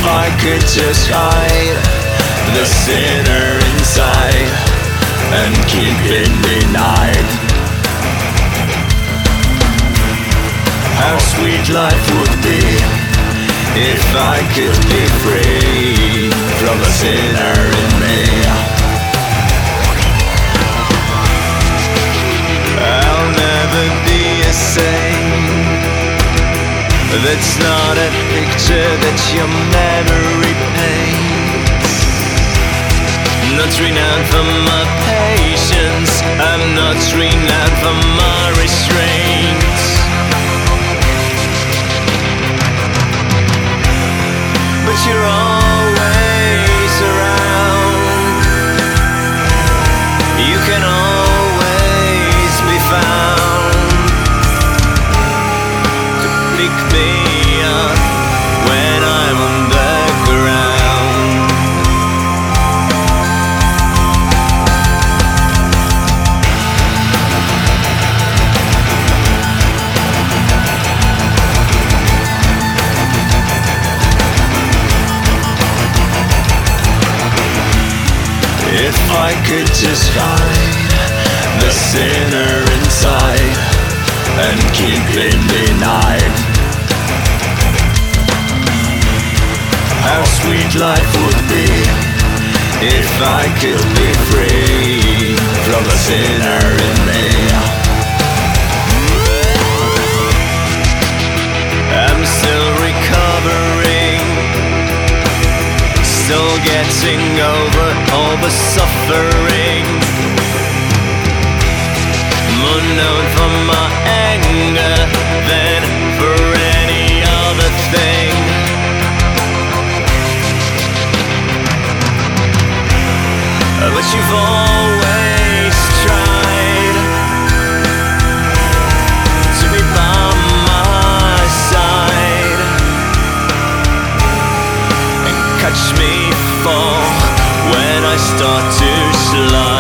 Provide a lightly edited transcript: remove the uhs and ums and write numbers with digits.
I could just hide the sinner inside and keep it denied, how sweet life would be if I could be free from the sinner in me. I'll never be a saint. That's not a picture that your memory paints. Not renowned for my patience, I'm not renowned for my restraints. But you're always around. You can always be found to pick me up when I'm on the ground. If I could just hide the sinner inside and keep it denied, how sweet life would be if I could be free from the sinner in me. I'm still recovering, still getting over all the suffering. More known for my anger than for any other thing. But you've always tried to be by my side and catch me fall when I start to slide.